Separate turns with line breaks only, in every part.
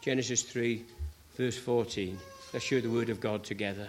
Genesis 3, verse 14. Let's hear the word of God together.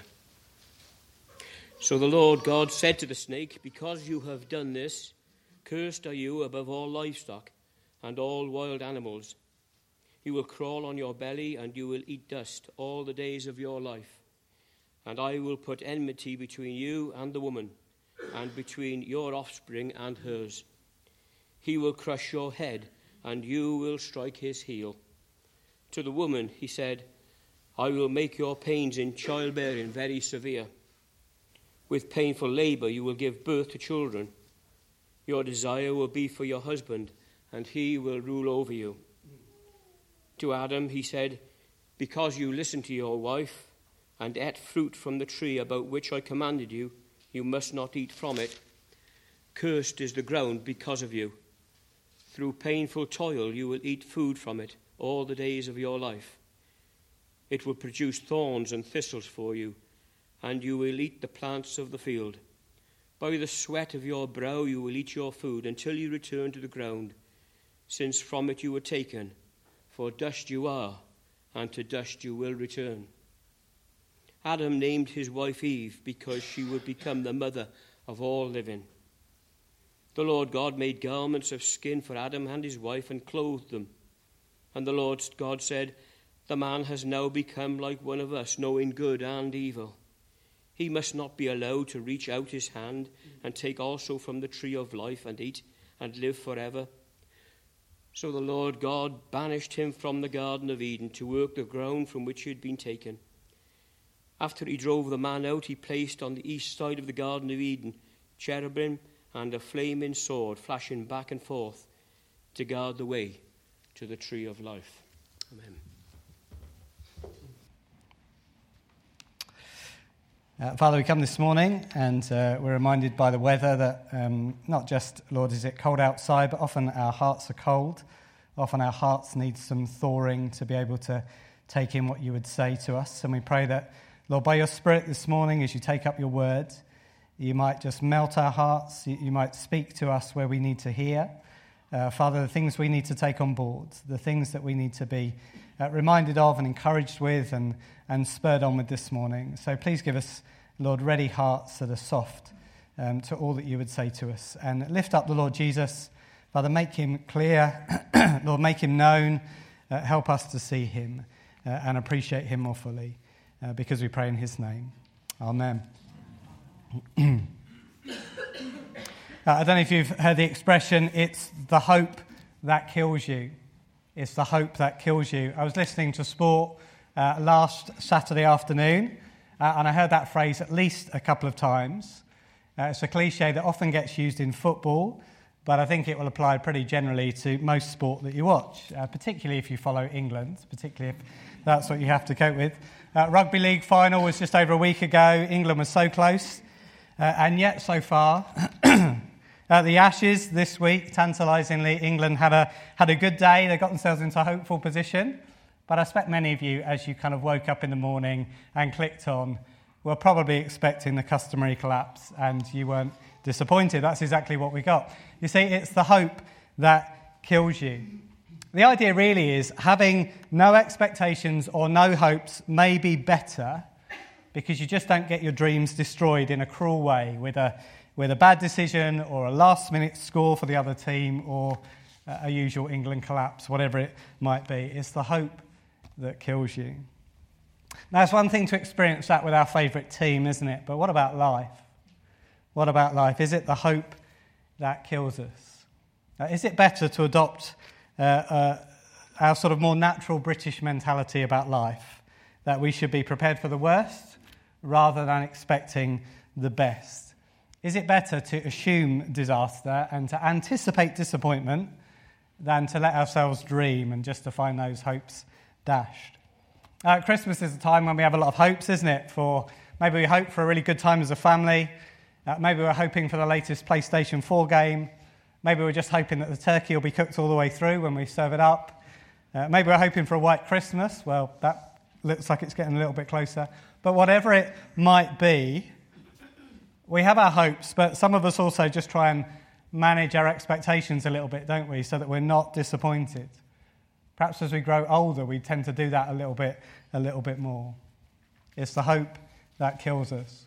So the Lord God said to the snake, "Because you have done this, cursed are you above all livestock and all wild animals. You will crawl on your belly, and you will eat dust all the days of your life. And I will put enmity between you and the woman, and between your offspring and hers. He will crush your head, and you will strike his heel." To the woman he said, "I will make your pains in childbearing very severe. With painful labor you will give birth to children. Your desire will be for your husband, and he will rule over you." To Adam he said, "Because you listened to your wife and ate fruit from the tree about which I commanded you, you must not eat from it. Cursed is the ground because of you. Through painful toil you will eat food from it all the days of your life. It will produce thorns and thistles for you, and you will eat the plants of the field. By the sweat of your brow you will eat your food until you return to the ground, since from it you were taken. For dust you are, and to dust you will return." Adam named his wife Eve because she would become the mother of all living. The Lord God made garments of skin for Adam and his wife and clothed them. And the Lord God said, "The man has now become like one of us, knowing good and evil. He must not be allowed to reach out his hand and take also from the tree of life and eat and live forever." So the Lord God banished him from the Garden of Eden to work the ground from which he had been taken. After he drove the man out, he placed on the east side of the Garden of Eden cherubim and a flaming sword flashing back and forth to guard the way to the tree of life. Amen.
Father, we come this morning and we're reminded by the weather that not just, Lord, is it cold outside, but often our hearts are cold. Often our hearts need some thawing to be able to take in what you would say to us. And we pray that, Lord, by your Spirit this morning, as you take up your word, you might just melt our hearts. You might speak to us where we need to hear. Father, the things we need to take on board, the things that we need to be reminded of and encouraged with and spurred on with this morning. So please give us, Lord, ready hearts that are soft to all that you would say to us. And lift up the Lord Jesus. Father, make him clear. Lord, make him known. Help us to see him and appreciate him more fully, because we pray in his name. Amen. I don't know if you've heard the expression, it's the hope that kills you. It's the hope that kills you. I was listening to sport last Saturday afternoon, and I heard that phrase at least a couple of times. It's a cliche that often gets used in football, but I think it will apply pretty generally to most sport that you watch, particularly if you follow England, particularly if that's what you have to cope with. Rugby league final was just over a week ago. England was so close, and yet so far... At the Ashes this week, tantalisingly, England had a good day. They got themselves into a hopeful position. But I expect many of you, as you kind of woke up in the morning and clicked on, were probably expecting the customary collapse, and you weren't disappointed. That's exactly what we got. You see, it's the hope that kills you. The idea really is having no expectations or no hopes may be better because you just don't get your dreams destroyed in a cruel way with a bad decision or a last-minute score for the other team or a usual England collapse, whatever it might be. It's the hope that kills you. Now, it's one thing to experience that with our favourite team, isn't it? But what about life? What about life? Is it the hope that kills us? Is it better to adopt our sort of more natural British mentality about life, that we should be prepared for the worst rather than expecting the best? Is it better to assume disaster and to anticipate disappointment than to let ourselves dream and just to find those hopes dashed? Christmas is a time when we have a lot of hopes, isn't it? Maybe we hope for a really good time as a family. Maybe we're hoping for the latest PlayStation 4 game. Maybe we're just hoping that the turkey will be cooked all the way through when we serve it up. Maybe we're hoping for a white Christmas. Well, that looks like it's getting a little bit closer. But whatever it might be, we have our hopes, but some of us also just try and manage our expectations a little bit, don't we, so that we're not disappointed. Perhaps as we grow older, we tend to do that a little bit more. It's the hope that kills us.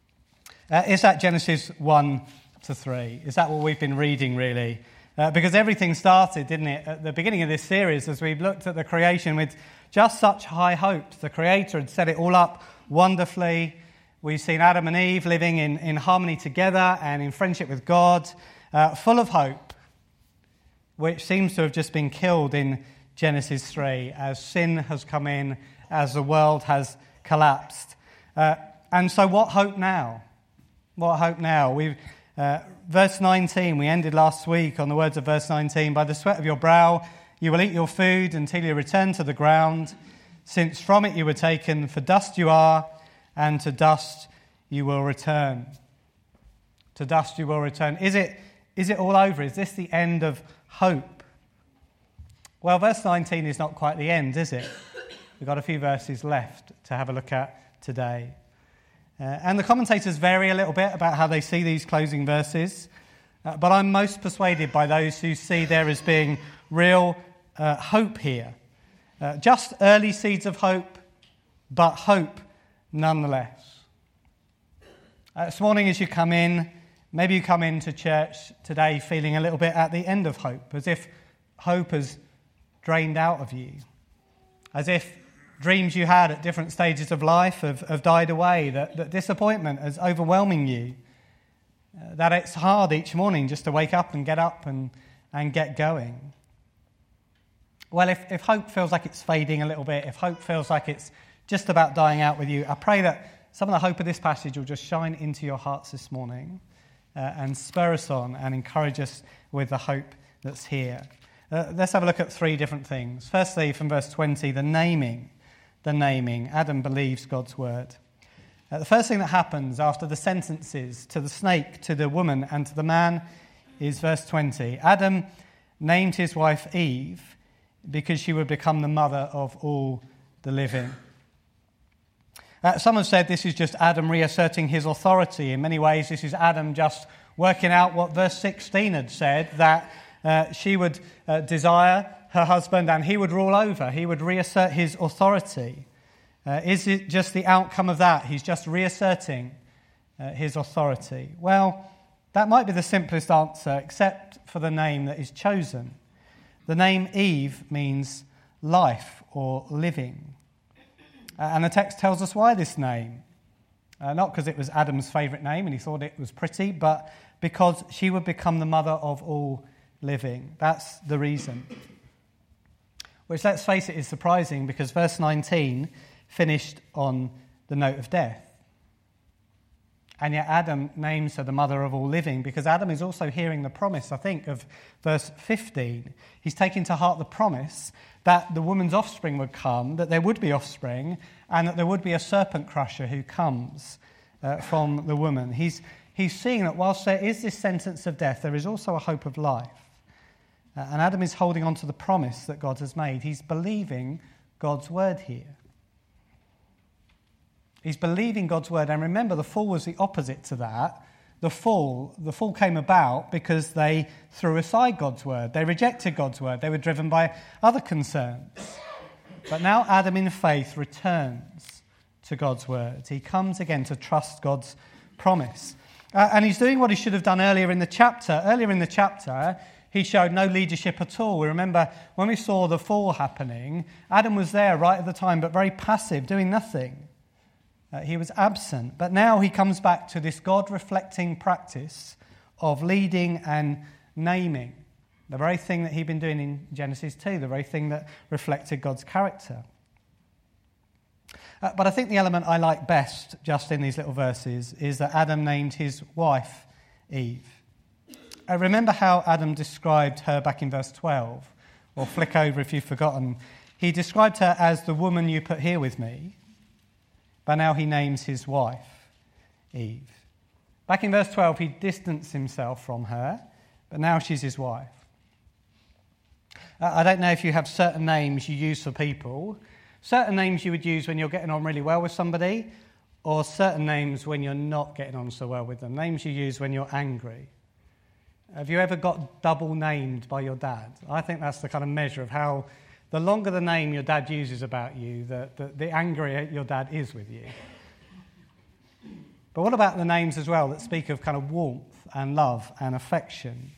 Is that Genesis 1 to 3? Is that what we've been reading, really? Because everything started, didn't it, at the beginning of this series as we've looked at the creation with just such high hopes. The Creator had set it all up wonderfully. We've seen Adam and Eve living in harmony together and in friendship with God, full of hope, which seems to have just been killed in Genesis 3 as sin has come in, as the world has collapsed. And so what hope now? What hope now? Verse 19, we ended last week on the words of verse 19, by the sweat of your brow you will eat your food until you return to the ground, since from it you were taken, for dust you are, and to dust you will return. To dust you will return. Is it all over? Is this the end of hope? Well, verse 19 is not quite the end, is it? We've got a few verses left to have a look at today. And the commentators vary a little bit about how they see these closing verses, but I'm most persuaded by those who see there as being real hope here. Just early seeds of hope, but hope nonetheless. This morning as you come in, maybe you come into church today feeling a little bit at the end of hope, as if hope has drained out of you, as if dreams you had at different stages of life have died away, that disappointment is overwhelming you, that it's hard each morning just to wake up and get up and get going. Well, if hope feels like it's fading a little bit, if hope feels like it's just about dying out with you, I pray that some of the hope of this passage will just shine into your hearts this morning and spur us on and encourage us with the hope that's here. Let's have a look at three different things. Firstly, from verse 20, the naming. Adam believes God's word. The first thing that happens after the sentences to the snake, to the woman, and to the man is verse 20. Adam named his wife Eve because she would become the mother of all the living. Some have said this is just Adam reasserting his authority. In many ways, this is Adam just working out what verse 16 had said, that she would desire her husband and he would rule over. He would reassert his authority. Is it just the outcome of that? He's just reasserting his authority. Well, that might be the simplest answer, except for the name that is chosen. The name Eve means life or living. And the text tells us why this name. Not because it was Adam's favourite name and he thought it was pretty, but because she would become the mother of all living. That's the reason. Which, let's face it, is surprising because verse 19 finished on the note of death. And yet Adam names her the mother of all living because Adam is also hearing the promise, I think, of verse 15. He's taking to heart the promise that the woman's offspring would come, that there would be offspring, and that there would be a serpent crusher who comes from the woman. He's seeing that whilst there is this sentence of death, there is also a hope of life. And Adam is holding on to the promise that God has made. He's believing God's word here. He's believing God's word. And remember, the fall was the opposite to that. The fall came about because they threw aside God's word. They rejected God's word. They were driven by other concerns. But now Adam in faith returns to God's word. He comes again to trust God's promise. And he's doing what he should have done earlier in the chapter. Earlier in the chapter, he showed no leadership at all. We remember when we saw the fall happening, Adam was there right at the time, but very passive, doing nothing. He was absent. But now he comes back to this God-reflecting practice of leading and naming. The very thing that he'd been doing in Genesis 2, the very thing that reflected God's character. But I think the element I like best just in these little verses is that Adam named his wife Eve. Remember how Adam described her back in verse 12, or flick over if you've forgotten. He described her as the woman you put here with me, but now he names his wife Eve. Back in verse 12, he distanced himself from her, but now she's his wife. I don't know if you have certain names you use for people, certain names you would use when you're getting on really well with somebody, or certain names when you're not getting on so well with them, names you use when you're angry. Have you ever got double named by your dad? I think that's the kind of measure of how the longer the name your dad uses about you, the angrier your dad is with you. But what about the names as well that speak of kind of warmth and love and affection?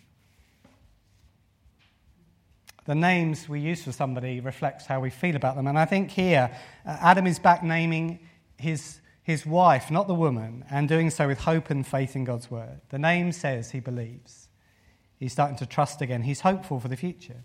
The names we use for somebody reflects how we feel about them. And I think here, Adam is back naming his wife, not the woman, and doing so with hope and faith in God's word. The name says he believes. He's starting to trust again. He's hopeful for the future.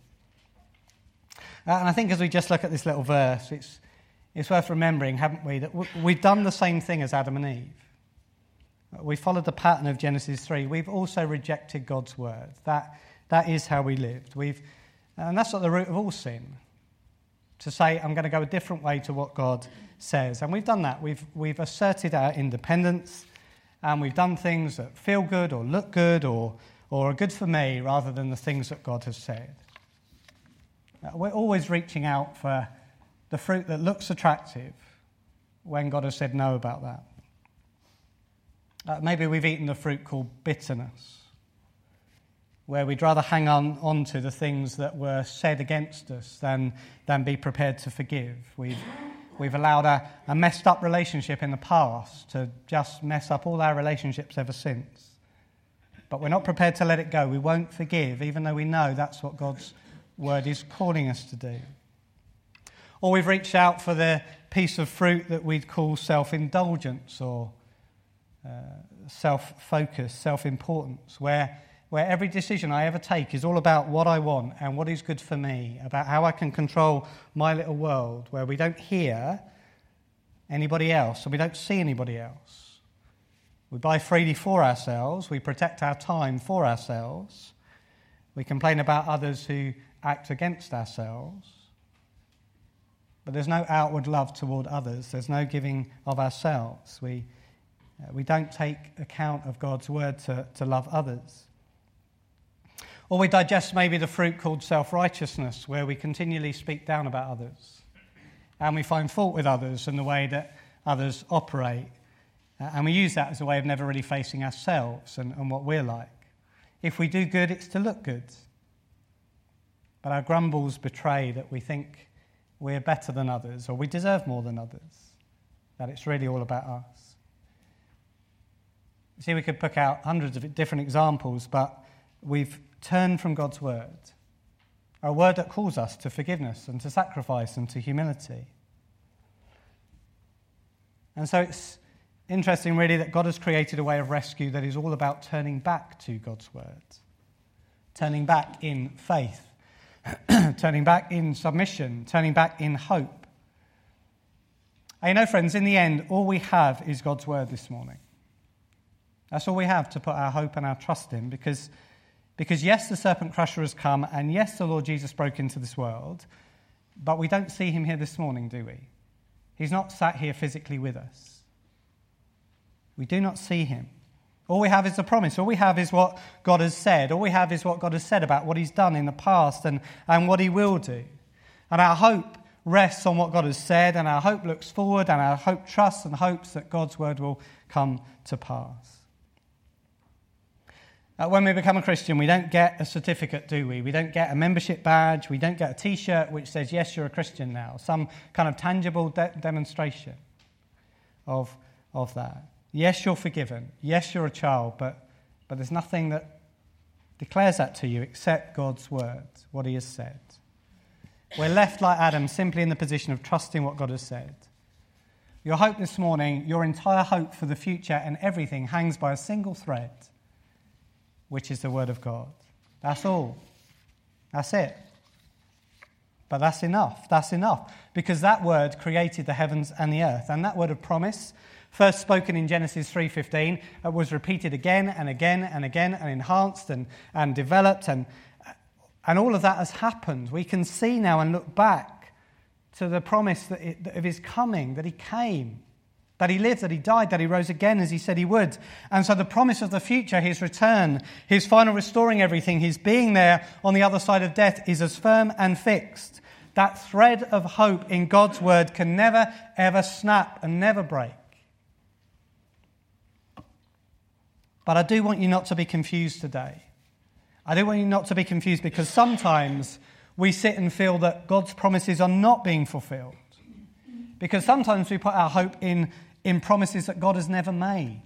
And I think as we just look at this little verse, it's worth remembering, haven't we, that we've done the same thing as Adam and Eve. We followed the pattern of Genesis 3. We've also rejected God's word. That is how we lived. And that's at the root of all sin. To say, I'm going to go a different way to what God says. And we've done that. We've asserted our independence, and we've done things that feel good or look good or are good for me rather than the things that God has said. We're always reaching out for the fruit that looks attractive when God has said no about that. Maybe we've eaten the fruit called bitterness, where we'd rather hang on to the things that were said against us than be prepared to forgive. We've allowed a messed up relationship in the past to just mess up all our relationships ever since. But we're not prepared to let it go. We won't forgive, even though we know that's what God's word is calling us to do. Or we've reached out for the piece of fruit that we'd call self-indulgence or self-focus, self-importance, where every decision I ever take is all about what I want and what is good for me, about how I can control my little world, where we don't hear anybody else or we don't see anybody else. We buy freely for ourselves, we protect our time for ourselves, we complain about others who act against ourselves, but there's no outward love toward others, there's no giving of ourselves. We don't take account of God's word to love others. Or we digest maybe the fruit called self-righteousness, where we continually speak down about others. And we find fault with others and the way that others operate. And we use that as a way of never really facing ourselves and what we're like. If we do good, it's to look good. But our grumbles betray that we think we're better than others or we deserve more than others, that it's really all about us. See, we could pick out hundreds of different examples, but we've turned from God's word, a word that calls us to forgiveness and to sacrifice and to humility. And so it's interesting, really, that God has created a way of rescue that is all about turning back to God's word, turning back in faith, turning back in submission, turning back in hope. And you know, friends, in the end, all we have is God's word this morning. That's all we have to put our hope and our trust in, because yes, the serpent crusher has come, and yes, the Lord Jesus broke into this world, but we don't see him here this morning, do we? He's not sat here physically with us. We do not see him. All we have is the promise. All we have is what God has said. All we have is what God has said about what he's done in the past and what he will do. And our hope rests on what God has said, and our hope looks forward, and our hope trusts and hopes that God's word will come to pass. When we become a Christian, we don't get a certificate, do we? We don't get a membership badge. We don't get a T-shirt which says, yes, you're a Christian now. Some kind of tangible demonstration of that. Yes, you're forgiven. Yes, you're a child, but there's nothing that declares that to you except God's word, what he has said. We're left like Adam, simply in the position of trusting what God has said. Your hope this morning, your entire hope for the future and everything hangs by a single thread, which is the word of God. That's all. That's it. But that's enough. That's enough. Because that word created the heavens and the earth. And that word of promise, first spoken in Genesis 3:15, was repeated again and again and again and enhanced and developed. And all of that has happened. We can see now and look back to the promise of his coming, that he came, that he lived, that he died, that he rose again as he said he would. And so the promise of the future, his return, his final restoring everything, his being there on the other side of death is as firm and fixed. That thread of hope in God's word can never, ever snap and never break. But I do want you not to be confused today. I do want you not to be confused, because sometimes we sit and feel that God's promises are not being fulfilled. Because sometimes we put our hope in promises that God has never made.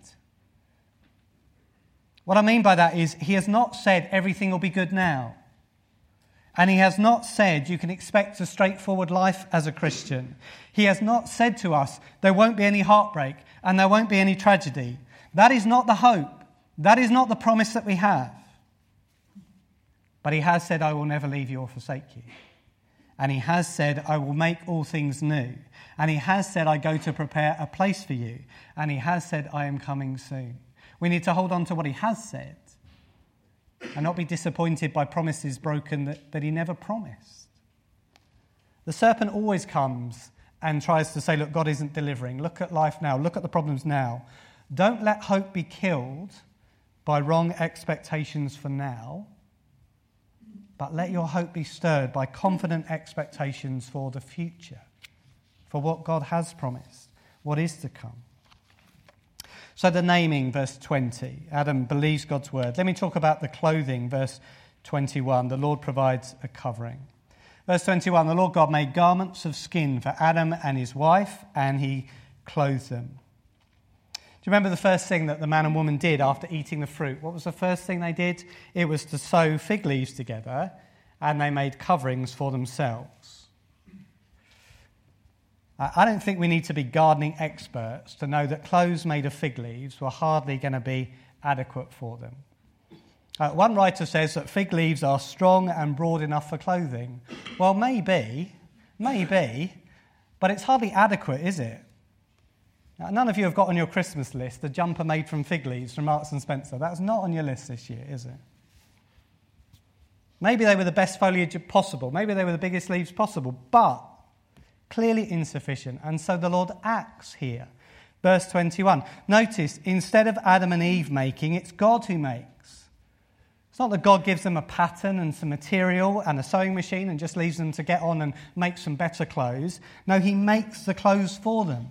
What I mean by that is he has not said everything will be good now. And he has not said you can expect a straightforward life as a Christian. He has not said to us there won't be any heartbreak and there won't be any tragedy. That is not the hope. That is not the promise that we have. But he has said, I will never leave you or forsake you. And he has said, I will make all things new. And he has said, I go to prepare a place for you. And he has said, I am coming soon. We need to hold on to what he has said and not be disappointed by promises broken that he never promised. The serpent always comes and tries to say, look, God isn't delivering. Look at life now. Look at the problems now. Don't let hope be killed by wrong expectations for now, but let your hope be stirred by confident expectations for the future, for what God has promised, what is to come. So the naming, verse 20, Adam believes God's word. Let me talk about the clothing, verse 21. The Lord provides a covering. Verse 21, the Lord God made garments of skin for Adam and his wife, and he clothed them. Do you remember the first thing that the man and woman did after eating the fruit? What was the first thing they did? It was to sew fig leaves together, and they made coverings for themselves. I don't think we need to be gardening experts to know that clothes made of fig leaves were hardly going to be adequate for them. One writer says that fig leaves are strong and broad enough for clothing. Well, maybe, but it's hardly adequate, is it? Now, none of you have got on your Christmas list a jumper made from fig leaves from Marks & Spencer. That's not on your list this year, is it? Maybe they were the best foliage possible. Maybe they were the biggest leaves possible, but clearly insufficient. And so the Lord acts here. Verse 21. Notice, instead of Adam and Eve making, it's God who makes. It's not that God gives them a pattern and some material and a sewing machine and just leaves them to get on and make some better clothes. No, he makes the clothes for them.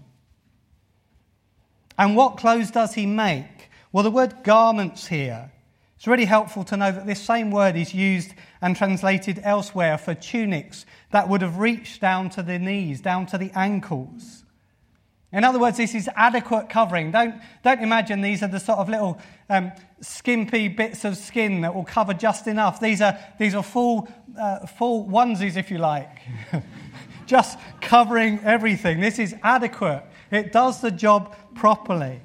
And what clothes does he make? Well, the word garments here, it's really helpful to know that this same word is used and translated elsewhere for tunics that would have reached down to the knees, down to the ankles. In other words, this is adequate covering. Don't imagine these are the sort of little skimpy bits of skin that will cover just enough. These are full onesies, if you like, just covering everything. This is adequate. It does the job properly.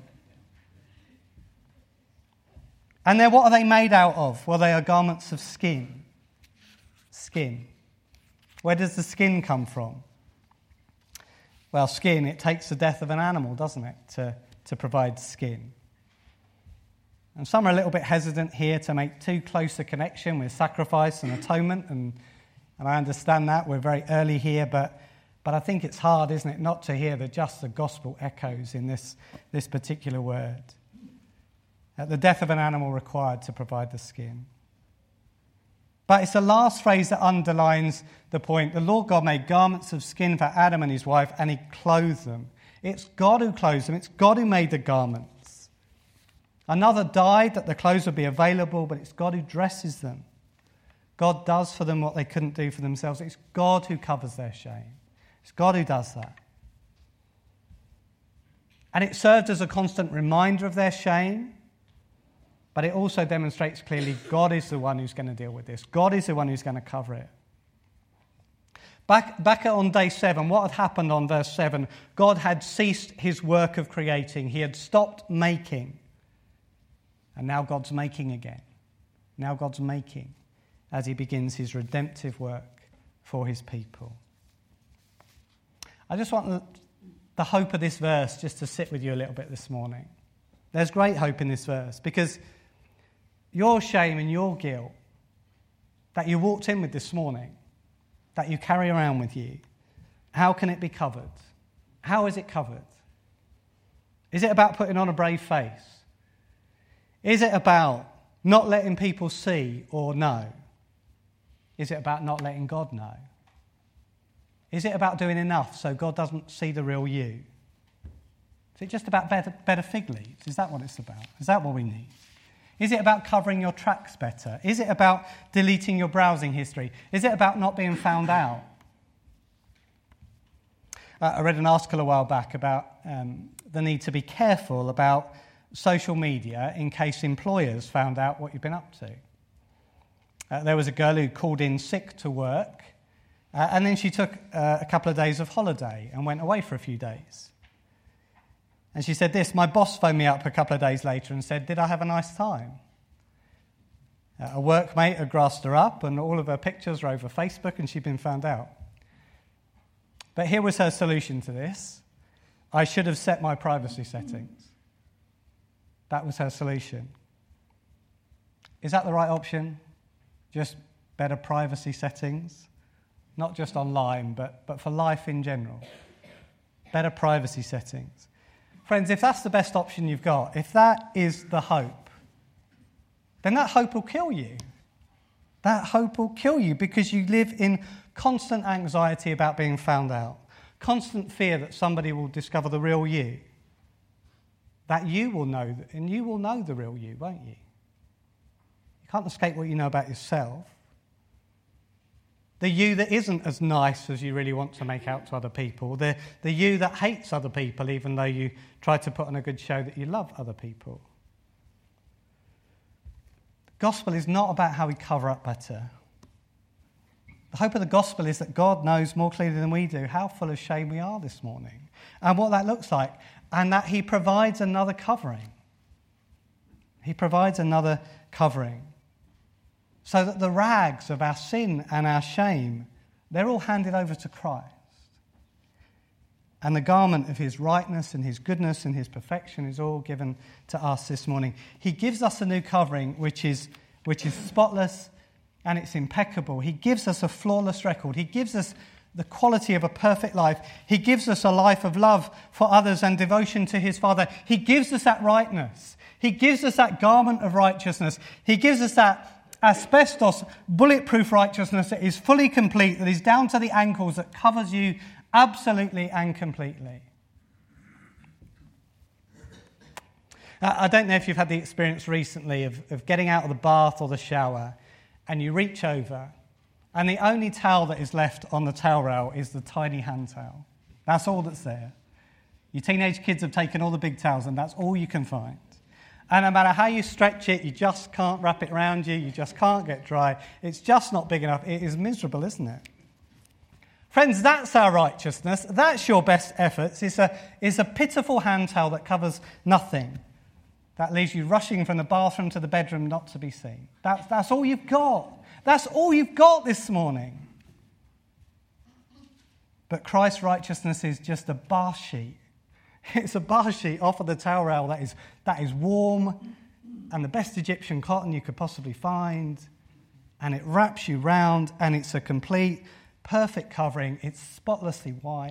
And then what are they made out of? Well, they are garments of skin. Skin. Where does the skin come from? Well, skin, it takes the death of an animal, doesn't it, to provide skin. And some are a little bit hesitant here to make too close a connection with sacrifice and atonement, and I understand that. We're very early here, but I think it's hard, isn't it, not to hear the gospel echoes in this particular word. The death of an animal required to provide the skin. But it's the last phrase that underlines the point. The Lord God made garments of skin for Adam and his wife, and he clothed them. It's God who clothes them. It's God who made the garments. Another died that the clothes would be available, but it's God who dresses them. God does for them what they couldn't do for themselves. It's God who covers their shame. It's God who does that. And it served as a constant reminder of their shame. But it also demonstrates clearly God is the one who's going to deal with this. God is the one who's going to cover it. Back on day 7, what had happened on verse 7? God had ceased his work of creating. He had stopped making. And now God's making again. Now God's making as he begins his redemptive work for his people. I just want the hope of this verse just to sit with you a little bit this morning. There's great hope in this verse because your shame and your guilt that you walked in with this morning, that you carry around with you, how can it be covered? How is it covered? Is it about putting on a brave face? Is it about not letting people see or know? Is it about not letting God know? Is it about doing enough so God doesn't see the real you? Is it just about better fig leaves? Is that what it's about? Is that what we need? Is it about covering your tracks better? Is it about deleting your browsing history? Is it about not being found out? I read an article a while back about the need to be careful about social media in case employers found out what you've been up to. There was a girl who called in sick to work, and then she took a couple of days of holiday and went away for a few days. And she said this: my boss phoned me up a couple of days later and said, did I have a nice time? A workmate had grassed her up and all of her pictures were over Facebook and she'd been found out. But here was her solution to this: I should have set my privacy settings. That was her solution. Is that the right option? Just better privacy settings? Not just online, but for life in general. Better privacy settings. Friends, if that's the best option you've got, if that is the hope, then that hope will kill you. That hope will kill you because you live in constant anxiety about being found out, constant fear that somebody will discover the real you, that you will know, and you will know the real you, won't you? You can't escape what you know about yourself. The you that isn't as nice as you really want to make out to other people. The you that hates other people even though you try to put on a good show that you love other people. The gospel is not about how we cover up better. The hope of the gospel is that God knows more clearly than we do how full of shame we are this morning and what that looks like, and that he provides another covering. He provides another covering. So that the rags of our sin and our shame, they're all handed over to Christ. And the garment of his rightness and his goodness and his perfection is all given to us this morning. He gives us a new covering which is spotless and it's impeccable. He gives us a flawless record. He gives us the quality of a perfect life. He gives us a life of love for others and devotion to his Father. He gives us that rightness. He gives us that garment of righteousness. He gives us that asbestos, bulletproof righteousness that is fully complete, that is down to the ankles, that covers you absolutely and completely. I don't know if you've had the experience recently of getting out of the bath or the shower and you reach over and the only towel that is left on the towel rail is the tiny hand towel. That's all that's there. Your teenage kids have taken all the big towels and that's all you can find. And no matter how you stretch it, you just can't wrap it around you. You just can't get dry. It's just not big enough. It is miserable, isn't it? Friends, that's our righteousness. That's your best efforts. It's a pitiful hand towel that covers nothing. That leaves you rushing from the bathroom to the bedroom not to be seen. That's all you've got. That's all you've got this morning. But Christ's righteousness is just a bath sheet. It's a bath sheet off of the towel rail that is warm and the best Egyptian cotton you could possibly find, and it wraps you round, and it's a complete, perfect covering. It's spotlessly white.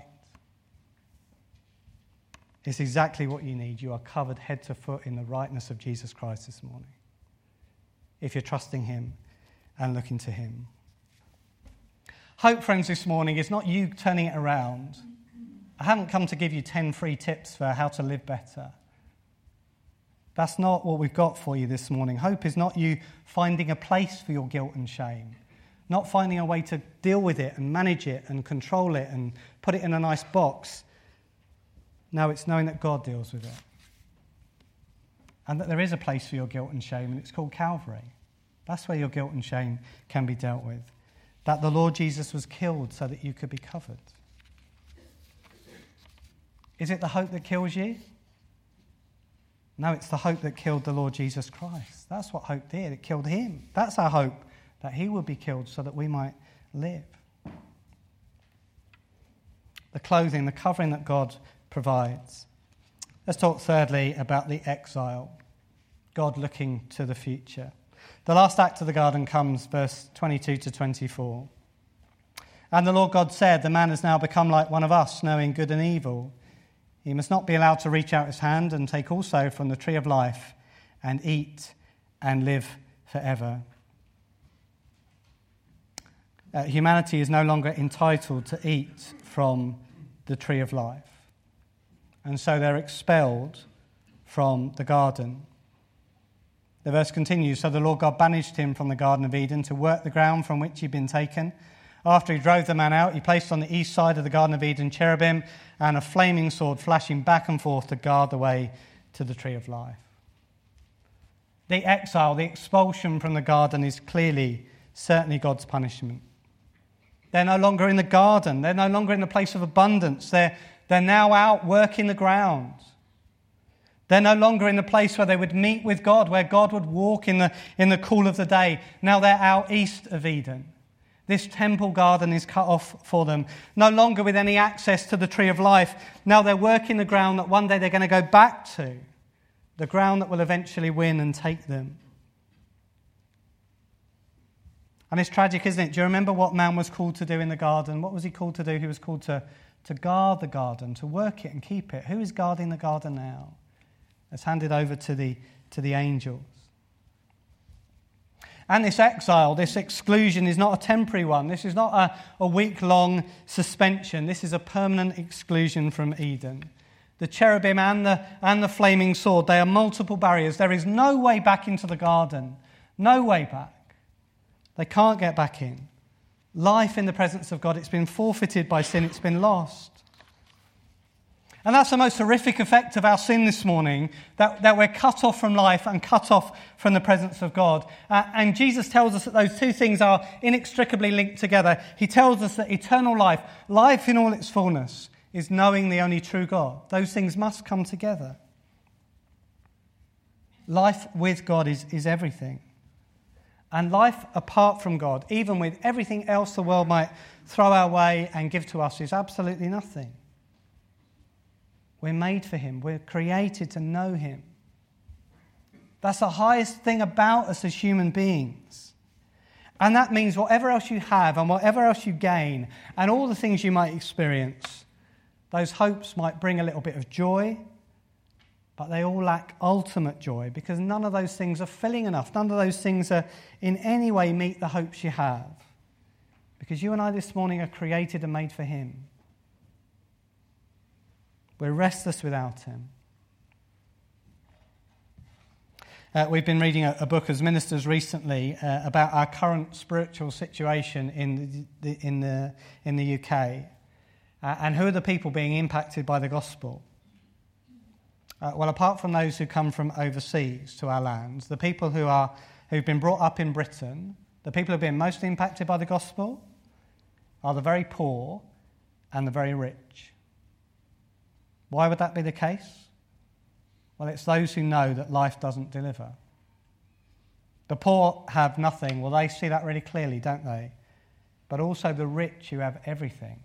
It's exactly what you need. You are covered head to foot in the rightness of Jesus Christ this morning, if you're trusting him and looking to him. Hope, friends, this morning is not you turning it around. I haven't come to give you 10 free tips for how to live better. That's not what we've got for you this morning. Hope is not you finding a place for your guilt and shame, not finding a way to deal with it and manage it and control it and put it in a nice box. No, it's knowing that God deals with it and that there is a place for your guilt and shame, and it's called Calvary. That's where your guilt and shame can be dealt with, that the Lord Jesus was killed so that you could be covered. Is it the hope that kills you? No, it's the hope that killed the Lord Jesus Christ. That's what hope did. It killed him. That's our hope, that he would be killed so that we might live. The clothing, the covering that God provides. Let's talk thirdly about the exile, God looking to the future. The last act of the garden comes, verse 22 to 24. And the Lord God said, the man has now become like one of us, knowing good and evil. He must not be allowed to reach out his hand and take also from the tree of life and eat and live forever. Humanity is no longer entitled to eat from the tree of life. And so they're expelled from the garden. The verse continues, so the Lord God banished him from the Garden of Eden to work the ground from which he'd been taken. After he drove the man out, he placed on the east side of the Garden of Eden cherubim and a flaming sword flashing back and forth to guard the way to the tree of life. The exile, the expulsion from the garden is certainly God's punishment. They're no longer in the garden. They're no longer in the place of abundance. They're now out working the ground. They're no longer in the place where they would meet with God, where God would walk in the cool of the day. Now they're out east of Eden. This temple garden is cut off for them. No longer with any access to the tree of life. Now they're working the ground that one day they're going to go back to. The ground that will eventually win and take them. And it's tragic, isn't it? Do you remember what man was called to do in the garden? What was he called to do? He was called to guard the garden, to work it and keep it. Who is guarding the garden now? It's handed over to the angels. And this exile, this exclusion is not a temporary one. This is not a week-long suspension. This is a permanent exclusion from Eden. The cherubim and the flaming sword, they are multiple barriers. There is no way back into the garden. No way back. They can't get back in. Life in the presence of God, it's been forfeited by sin. It's been lost. And that's the most horrific effect of our sin this morning, that we're cut off from life and cut off from the presence of God. And Jesus tells us that those two things are inextricably linked together. He tells us that eternal life, life in all its fullness, is knowing the only true God. Those things must come together. Life with God is everything. And life apart from God, even with everything else the world might throw our way and give to us, is absolutely nothing. We're made for him. We're created to know him. That's the highest thing about us as human beings. And that means whatever else you have and whatever else you gain and all the things you might experience, those hopes might bring a little bit of joy, but they all lack ultimate joy because none of those things are filling enough. None of those things are in any way meet the hopes you have. Because you and I this morning are created and made for him. We're restless without him. We've been reading a book as ministers recently about our current spiritual situation in the UK and who are the people being impacted by the gospel. Well, apart from those who come from overseas to our lands, the people who've been brought up in Britain, the people who've been most impacted by the gospel are the very poor and the very rich. Why would that be the case? Well, it's those who know that life doesn't deliver. The poor have nothing. Well, they see that really clearly, don't they? But also the rich who have everything.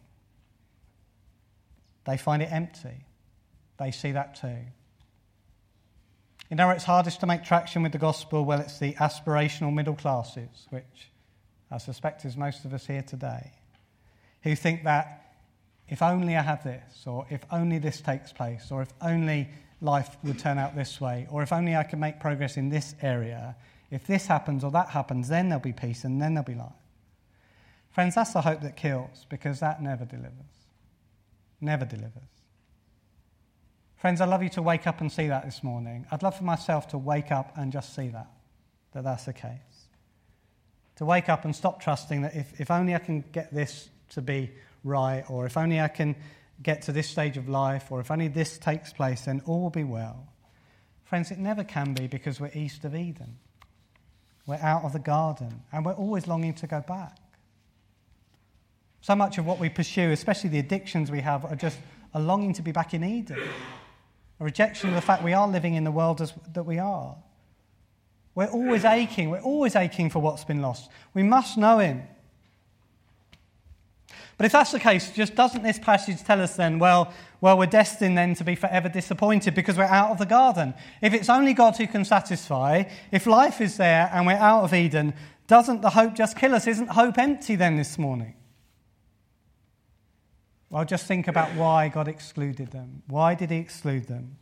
They find it empty. They see that too. You know where it's hardest to make traction with the gospel? Well, it's the aspirational middle classes, which I suspect is most of us here today, who think that if only I have this, or if only this takes place, or if only life would turn out this way, or if only I can make progress in this area, if this happens or that happens, then there'll be peace and then there'll be life. Friends, that's the hope that kills, because that never delivers. Never delivers. Friends, I'd love you to wake up and see that this morning. I'd love for myself to wake up and just see that that's the case. To wake up and stop trusting that if only I can get this to be right, or if only I can get to this stage of life, or if only this takes place, then all will be well. Friends, it never can be, because we're east of Eden. We're out of the garden, and we're always longing to go back. So much of what we pursue, especially the addictions we have, are just a longing to be back in Eden. A rejection of the fact we are living in the world that we are. We're always aching for what's been lost. We must know him. But if that's the case, just doesn't this passage tell us then, well, we're destined then to be forever disappointed because we're out of the garden? If it's only God who can satisfy, if life is there and we're out of Eden, doesn't the hope just kill us? Isn't hope empty then this morning? Well, just think about why God excluded them. Why did he exclude them?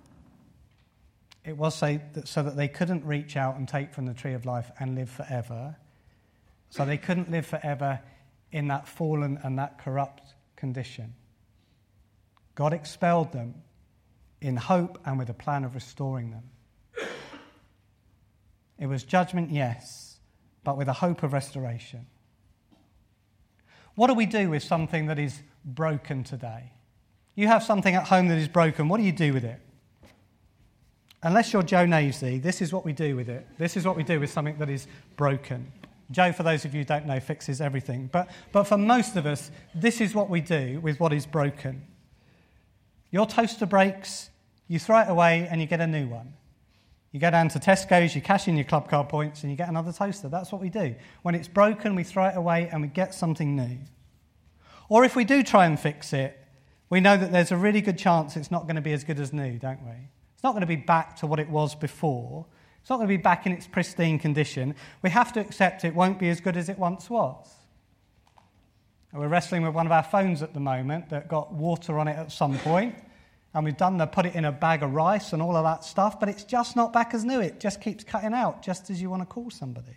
It was so that they couldn't reach out and take from the tree of life and live forever. So they couldn't live forever in that fallen and that corrupt condition. God expelled them in hope and with a plan of restoring them. It was judgment, yes, but with a hope of restoration. What do we do with something that is broken today? You have something at home that is broken. What do you do with it? Unless you're Joe Navesey, this is what we do with it. This is what we do with something that is broken. Joe, for those of you who don't know, fixes everything. But for most of us, this is what we do with what is broken. Your toaster breaks, you throw it away and you get a new one. You go down to Tesco's, you cash in your club card points and you get another toaster. That's what we do. When it's broken, we throw it away and we get something new. Or if we do try and fix it, we know that there's a really good chance it's not going to be as good as new, don't we? It's not going to be back to what it was before. It's not going to be back in its pristine condition. We have to accept it won't be as good as it once was. We're wrestling with one of our phones at the moment that got water on it at some point, and we've put it in a bag of rice and all of that stuff, but it's just not back as new. It just keeps cutting out just as you want to call somebody.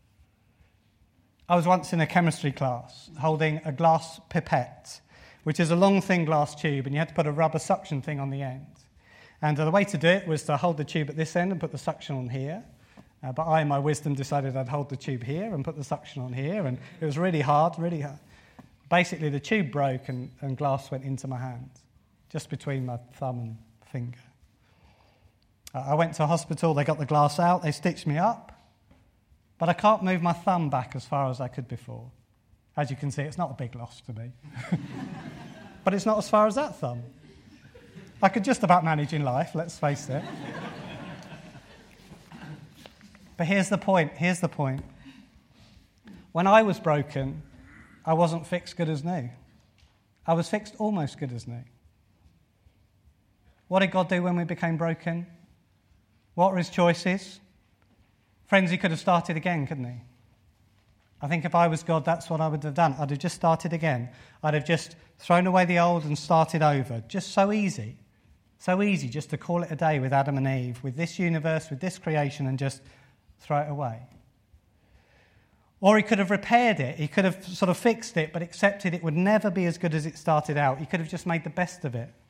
I was once in a chemistry class holding a glass pipette, which is a long, thin glass tube, and you had to put a rubber suction thing on the end. And the way to do it was to hold the tube at this end and put the suction on here. But I, in my wisdom, decided I'd hold the tube here and put the suction on here. And it was really hard, really hard. Basically, the tube broke and glass went into my hand, just between my thumb and finger. I went to a hospital, they got the glass out, they stitched me up. But I can't move my thumb back as far as I could before. As you can see, it's not a big loss to me. But it's not as far as that thumb. I could just about manage in life, let's face it. But here's the point. When I was broken, I wasn't fixed good as new. I was fixed almost good as new. What did God do when we became broken? What were his choices? Friends, he could have started again, couldn't he? I think if I was God, that's what I would have done. I'd have just started again. I'd have just thrown away the old and started over. Just so easy. So easy just to call it a day with Adam and Eve, with this universe, with this creation, and just throw it away. Or he could have repaired it. He could have sort of fixed it, but accepted it would never be as good as it started out. He could have just made the best of it.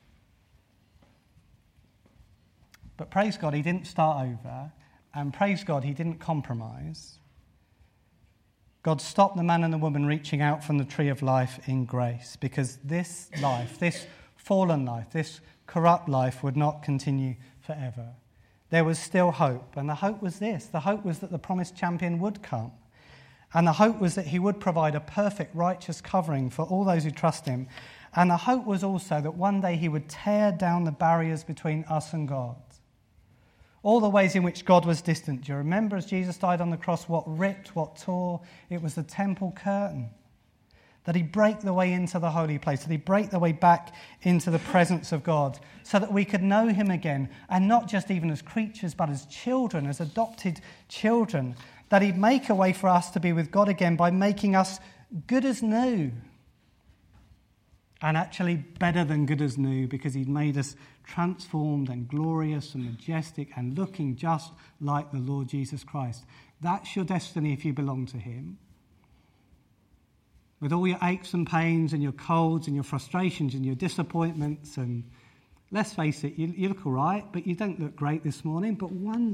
But praise God, he didn't start over. And praise God, he didn't compromise. God stopped the man and the woman reaching out from the tree of life in grace, because this life, this fallen life, this corrupt life would not continue forever. There was still hope, and the hope was this. The hope was that the promised champion would come, and the hope was that he would provide a perfect, righteous covering for all those who trust him, and the hope was also that one day he would tear down the barriers between us and God. All the ways in which God was distant. Do you remember as Jesus died on the cross, what ripped, what tore? It was the temple curtain. That he break the way into the holy place, that he break the way back into the presence of God, so that we could know him again, and not just even as creatures, but as children, as adopted children. That he'd make a way for us to be with God again by making us good as new. And actually better than good as new, because he'd made us transformed and glorious and majestic and looking just like the Lord Jesus Christ. That's your destiny if you belong to him. With all your aches and pains and your colds and your frustrations and your disappointments, and let's face it, you look all right, but you don't look great this morning. But one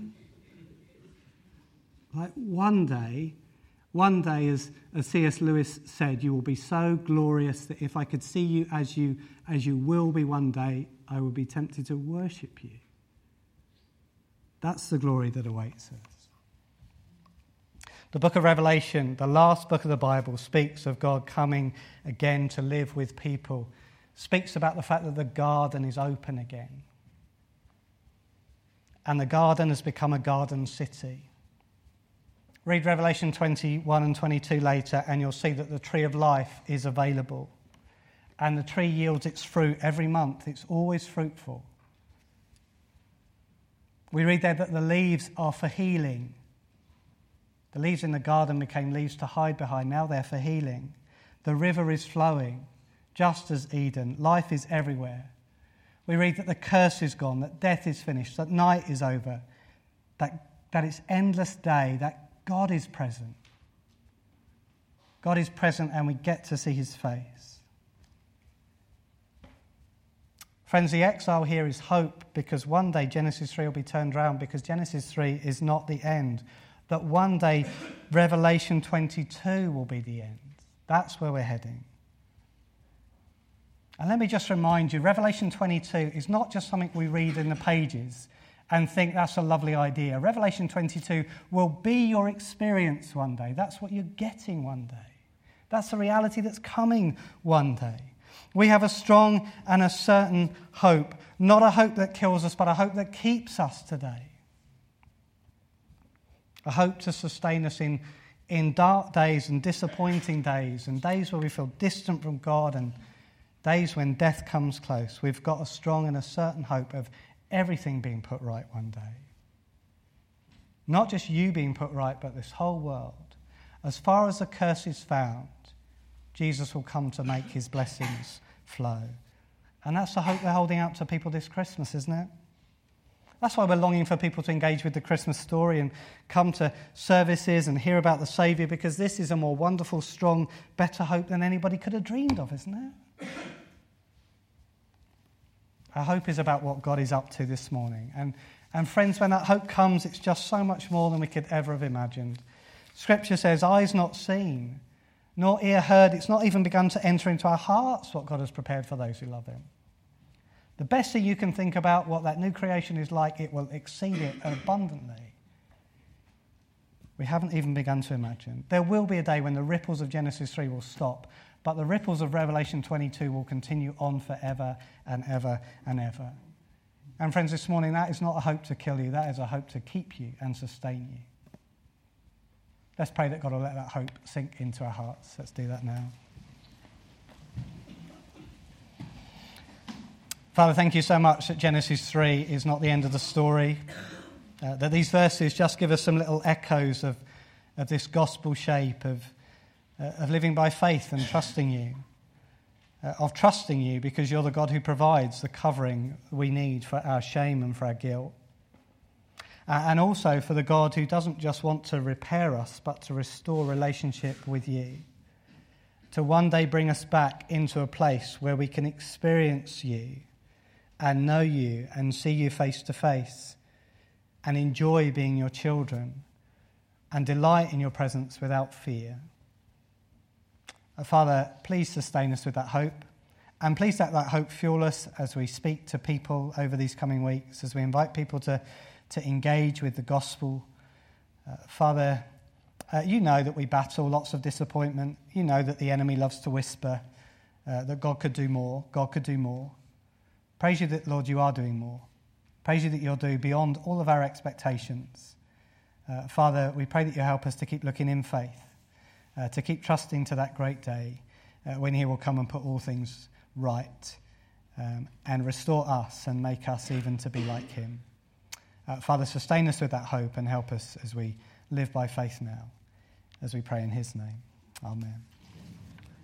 day, as C.S. Lewis said, you will be so glorious that if I could see you as you will be one day, I would be tempted to worship you. That's the glory that awaits us. The book of Revelation, the last book of the Bible, speaks of God coming again to live with people. Speaks about the fact that the garden is open again. And the garden has become a garden city. Read Revelation 21 and 22 later, and you'll see that the tree of life is available. And the tree yields its fruit every month. It's always fruitful. We read there that the leaves are for healing. The leaves in the garden became leaves to hide behind. Now they're for healing. The river is flowing, just as Eden. Life is everywhere. We read that the curse is gone, that death is finished, that night is over, that it's endless day, that God is present. God is present and we get to see his face. Friends, the exile here is hope, because one day Genesis 3 will be turned around, because Genesis 3 is not the end. That one day Revelation 22 will be the end. That's where we're heading. And let me just remind you, Revelation 22 is not just something we read in the pages and think that's a lovely idea. Revelation 22 will be your experience one day. That's what you're getting one day. That's the reality that's coming one day. We have a strong and a certain hope, not a hope that kills us, but a hope that keeps us today. A hope to sustain us in dark days and disappointing days and days where we feel distant from God and days when death comes close. We've got a strong and a certain hope of everything being put right one day. Not just you being put right, but this whole world. As far as the curse is found, Jesus will come to make his blessings flow. And that's the hope we're holding out to people this Christmas, isn't it? That's why we're longing for people to engage with the Christmas story and come to services and hear about the Saviour, because this is a more wonderful, strong, better hope than anybody could have dreamed of, isn't it? Our hope is about what God is up to this morning. And friends, when that hope comes, it's just so much more than we could ever have imagined. Scripture says, eyes not seen, nor ear heard, it's not even begun to enter into our hearts what God has prepared for those who love him. The best thing you can think about what that new creation is like, it will exceed it abundantly. We haven't even begun to imagine. There will be a day when the ripples of Genesis 3 will stop, but the ripples of Revelation 22 will continue on forever and ever and ever. And friends, this morning, that is not a hope to kill you. That is a hope to keep you and sustain you. Let's pray that God will let that hope sink into our hearts. Let's do that now. Father, thank you so much that Genesis 3 is not the end of the story, that these verses just give us some little echoes of this gospel shape of living by faith and trusting you, of trusting you because you're the God who provides the covering we need for our shame and for our guilt. And also for the God who doesn't just want to repair us, but to restore relationship with you. To one day bring us back into a place where we can experience you and know you and see you face to face and enjoy being your children and delight in your presence without fear. Father, please sustain us with that hope, and please let that hope fuel us as we speak to people over these coming weeks, as we invite people to engage with the gospel. Father, you know that we battle lots of disappointment. You know that the enemy loves to whisper that God could do more, God could do more. Praise you that, Lord, you are doing more. Praise you that you'll do beyond all of our expectations. Father, we pray that you help us to keep looking in faith, to keep trusting to that great day when he will come and put all things right and restore us and make us even to be like him. Father, sustain us with that hope and help us as we live by faith now, as we pray in his name. Amen.